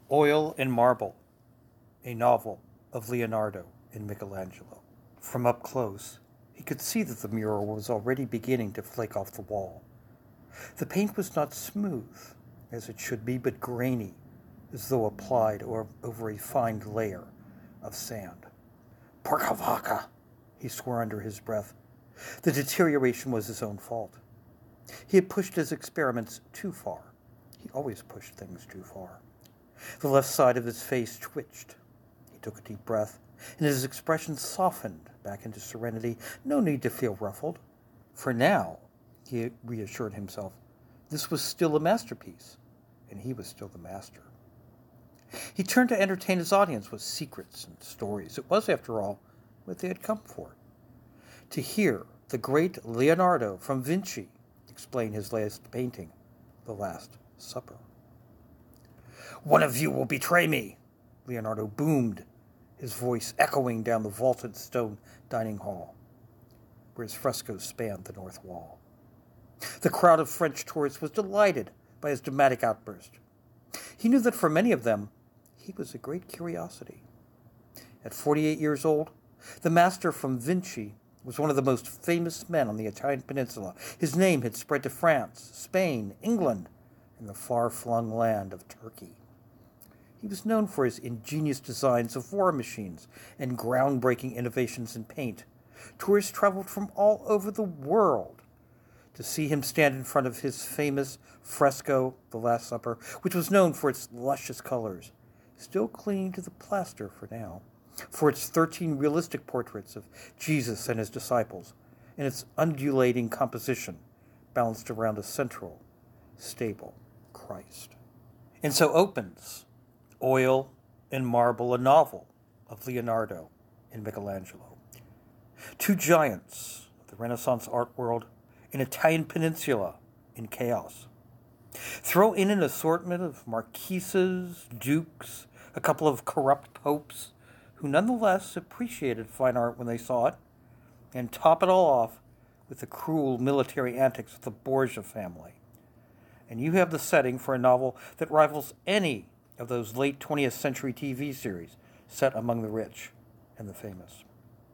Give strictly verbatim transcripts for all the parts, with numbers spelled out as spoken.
Oil and Marble, a novel of Leonardo and Michelangelo. From up close, he could see that the mural was already beginning to flake off the wall. The paint was not smooth, as it should be, but grainy, as though applied or over a fine layer of sand. Porca vaca, he swore under his breath. The deterioration was his own fault. He had pushed his experiments too far. He always pushed things too far. The left side of his face twitched. He took a deep breath, and his expression softened back into serenity. No need to feel ruffled. For now, he reassured himself, this was still a masterpiece, and he was still the master. He turned to entertain his audience with secrets and stories. It was, after all, what they had come for. To hear the great Leonardo from Vinci explain his last painting, The Last Supper. One of you will betray me, Leonardo boomed, his voice echoing down the vaulted stone dining hall, where his frescoes spanned the north wall. The crowd of French tourists was delighted by his dramatic outburst. He knew that for many of them, he was a great curiosity. At forty-eight years old, the master from Vinci was one of the most famous men on the Italian peninsula. His name had spread to France, Spain, England, and the far-flung land of Turkey. He was known for his ingenious designs of war machines and groundbreaking innovations in paint. Tourists traveled from all over the world to see him stand in front of his famous fresco, The Last Supper, which was known for its luscious colors, still clinging to the plaster for now, for its thirteen realistic portraits of Jesus and his disciples, and its undulating composition balanced around a central, stable Christ. And so opens Oil and Marble, a novel of Leonardo and Michelangelo. Two giants of the Renaissance art world, an Italian peninsula in chaos. Throw in an assortment of marquises, dukes, a couple of corrupt popes, who nonetheless appreciated fine art when they saw it, and top it all off with the cruel military antics of the Borgia family. And you have the setting for a novel that rivals any of those late twentieth century T V series set among the rich and the famous.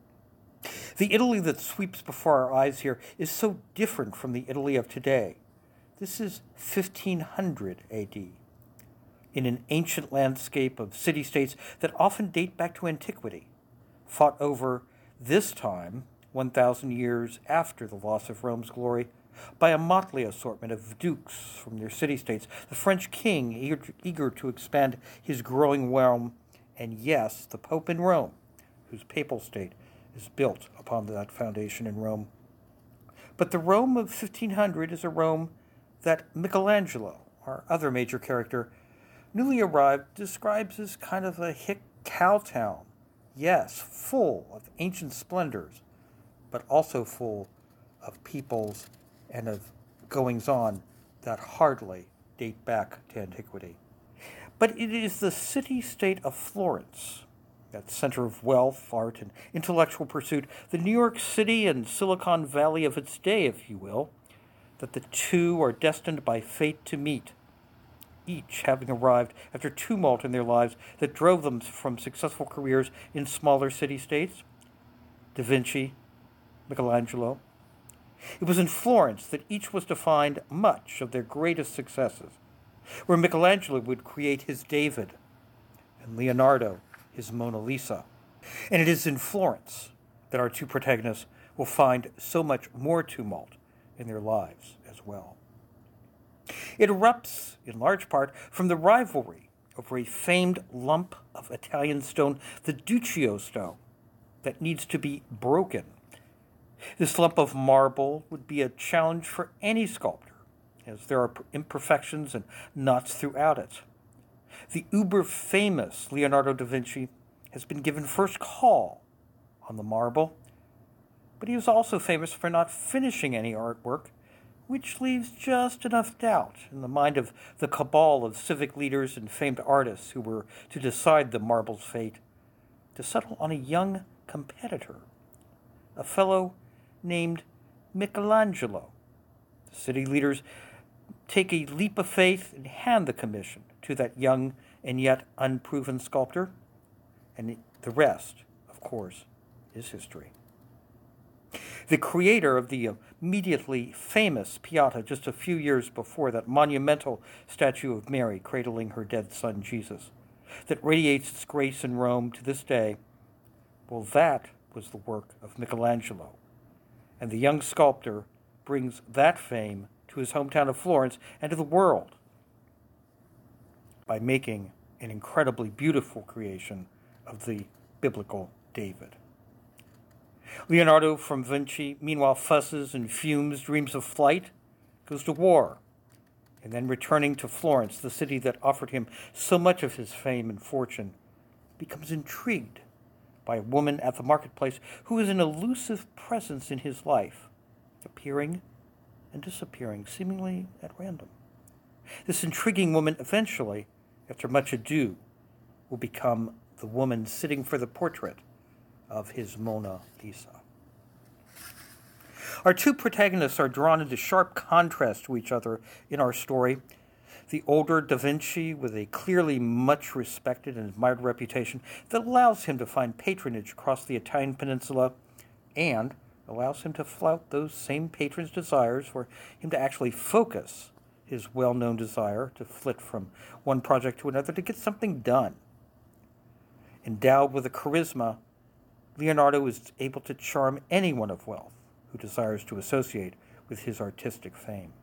The Italy that sweeps before our eyes here is so different from the Italy of today. This is fifteen hundred A D, in an ancient landscape of city-states that often date back to antiquity, fought over, this time, one thousand years after the loss of Rome's glory, by a motley assortment of dukes from their city-states, the French king eager, eager to expand his growing realm, and yes, the Pope in Rome, whose papal state is built upon that foundation in Rome. But the Rome of fifteen hundred is a Rome that Michelangelo, our other major character, newly arrived, describes as kind of a hick cow town. Yes, full of ancient splendors, but also full of peoples and of goings-on that hardly date back to antiquity. But it is the city-state of Florence, that center of wealth, art, and intellectual pursuit, the New York City and Silicon Valley of its day, if you will, that the two are destined by fate to meet, each having arrived after tumult in their lives that drove them from successful careers in smaller city-states. Da Vinci, Michelangelo. It was in Florence that each was to find much of their greatest successes, where Michelangelo would create his David, and Leonardo his Mona Lisa. And it is in Florence that our two protagonists will find so much more tumult in their lives as well. It erupts, in large part, from the rivalry over a famed lump of Italian stone, the Duccio stone, that needs to be broken. This lump of marble would be a challenge for any sculptor, as there are imperfections and knots throughout it. The uber-famous Leonardo da Vinci has been given first call on the marble, but he is also famous for not finishing any artwork, which leaves just enough doubt in the mind of the cabal of civic leaders and famed artists who were to decide the marble's fate, to settle on a young competitor, a fellow named Michelangelo. The city leaders take a leap of faith and hand the commission to that young and yet unproven sculptor, and the rest, of course, is history. The creator of the immediately famous Pietà just a few years before, that monumental statue of Mary cradling her dead son Jesus, that radiates its grace in Rome to this day, well, that was the work of Michelangelo. And the young sculptor brings that fame to his hometown of Florence and to the world by making an incredibly beautiful creation of the biblical David. Leonardo from Vinci, meanwhile, fusses and fumes, dreams of flight, goes to war, and then returning to Florence, the city that offered him so much of his fame and fortune, becomes intrigued by a woman at the marketplace who is an elusive presence in his life, appearing and disappearing seemingly at random. This intriguing woman eventually, after much ado, will become the woman sitting for the portrait of his Mona Lisa. Our two protagonists are drawn into sharp contrast to each other in our story. The older Da Vinci, with a clearly much respected and admired reputation that allows him to find patronage across the Italian peninsula and allows him to flout those same patrons' desires for him to actually focus his well-known desire to flit from one project to another to get something done. Endowed with a charisma, Leonardo is able to charm anyone of wealth who desires to associate with his artistic fame.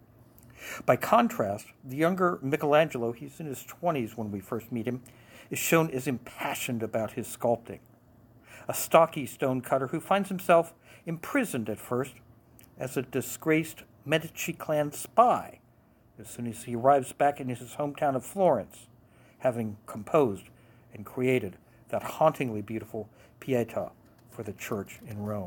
By contrast, the younger Michelangelo, he's in his twenties when we first meet him, is shown as impassioned about his sculpting. A stocky stonecutter who finds himself imprisoned at first as a disgraced Medici clan spy as soon as he arrives back in his hometown of Florence, having composed and created that hauntingly beautiful Pietà for the church in Rome.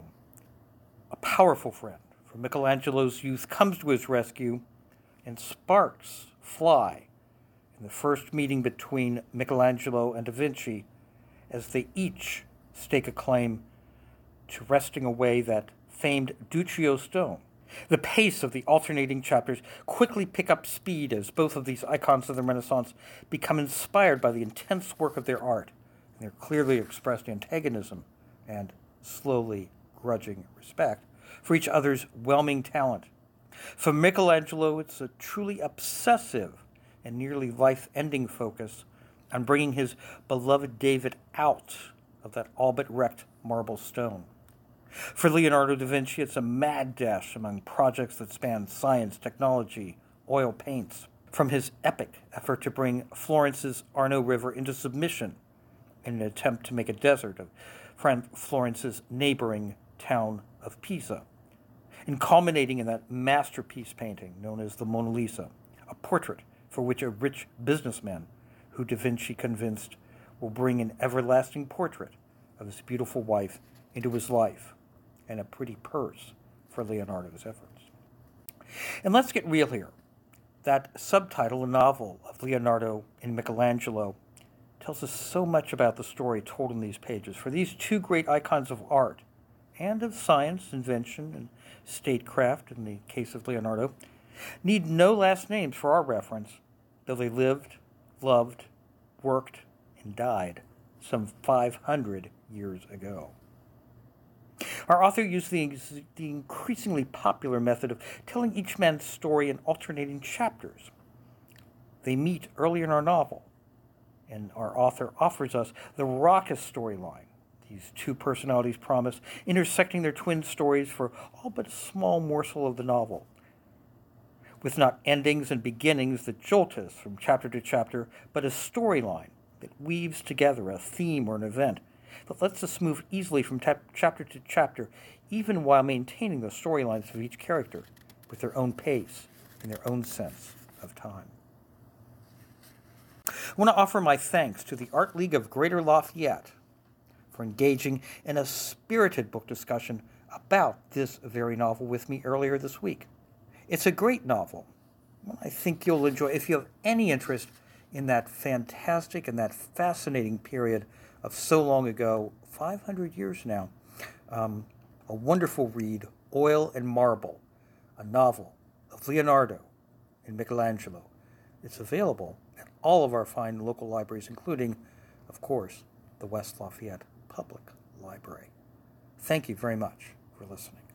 A powerful friend from Michelangelo's youth comes to his rescue, and sparks fly in the first meeting between Michelangelo and Da Vinci as they each stake a claim to wresting away that famed Duccio stone. The pace of the alternating chapters quickly pick up speed as both of these icons of the Renaissance become inspired by the intense work of their art and their clearly expressed antagonism and slowly grudging respect for each other's whelming talent. For Michelangelo, it's a truly obsessive and nearly life-ending focus on bringing his beloved David out of that all-but-wrecked marble stone. For Leonardo da Vinci, it's a mad dash among projects that span science, technology, oil paints, from his epic effort to bring Florence's Arno River into submission in an attempt to make a desert of Florence's neighboring town of Pisa, and culminating in that masterpiece painting known as the Mona Lisa, a portrait for which a rich businessman who Da Vinci convinced will bring an everlasting portrait of his beautiful wife into his life, and a pretty purse for Leonardo's efforts. And let's get real here. That subtitle, a novel of Leonardo and Michelangelo, tells us so much about the story told in these pages. For these two great icons of art, and of science, invention, and statecraft, in the case of Leonardo, need no last names for our reference, though they lived, loved, worked, and died some five hundred years ago. Our author used the, the increasingly popular method of telling each man's story in alternating chapters. They meet early in our novel, and our author offers us the raucous storyline these two personalities promise, intersecting their twin stories for all but a small morsel of the novel, with not endings and beginnings that jolt us from chapter to chapter, but a storyline that weaves together a theme or an event that lets us move easily from ta- chapter to chapter, even while maintaining the storylines of each character with their own pace and their own sense of time. I want to offer my thanks to the Art League of Greater Lafayette for engaging in a spirited book discussion about this very novel with me earlier this week. It's a great novel. I think you'll enjoy it if you have any interest in that fantastic and that fascinating period of so long ago, five hundred years now. Um, a wonderful read, Oil and Marble, a novel of Leonardo and Michelangelo. It's available at all of our fine local libraries, including, of course, the West Lafayette Public Library. Thank you very much for listening.